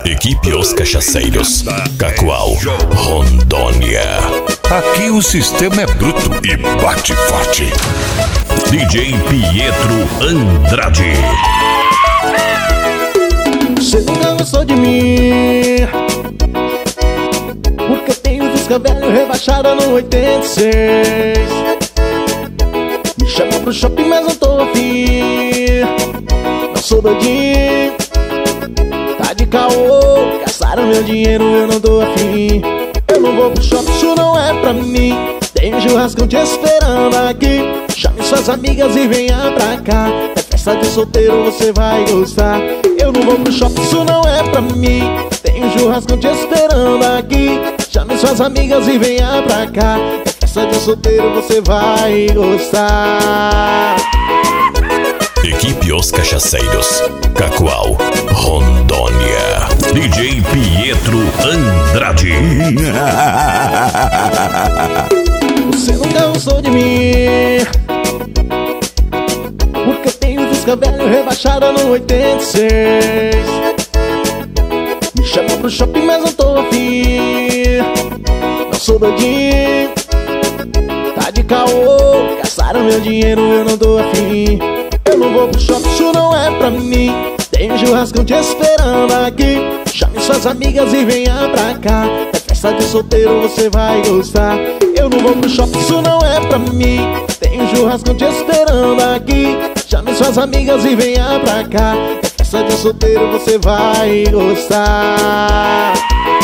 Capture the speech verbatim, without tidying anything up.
Equipe Os Cachaceiros, Cacoal, Rondônia. Aqui o sistema é bruto e bate forte. D J Pietro Andrade. Você nunca gostou de mim, porque tenho Fusca velho rebaixada no oitenta e seis. Me chamou pro shopping, mas não tô afim. Não sou doidinho, tá de caô, gastaram meu dinheiro, eu não tô afim. Eu não vou pro shopping, isso não é pra mim. Tem um churrascão te esperando aqui. Chame suas amigas e venha pra cá. É festa de solteiro, você vai gostar. Eu não vou pro shopping, isso não é pra mim. Tem um churrascão te esperando aqui. Chame suas amigas e venha pra cá. É festa de solteiro, você vai gostar. Equipe Os Cachaceiros, Cacoal, Rondônia. D J Pietro Andrade. Você nunca gostou de mim, porque eu tenho Fusca velho rebaixada no oitenta e seis. Me chamou pro shopping, mas não tô afim. Não sou doidinho, tá de caô, gastaram meu dinheiro, eu não tô afim. Eu não vou pro shopping, isso não é pra mim. Tem um churrascão te esperando aqui. Chame suas amigas e venha pra cá. É festa de solteiro, você vai gostar. Eu não vou pro shopping, isso não é pra mim. Tem um churrascão te esperando aqui. Chame suas amigas e venha pra cá. É festa de solteiro, você vai gostar.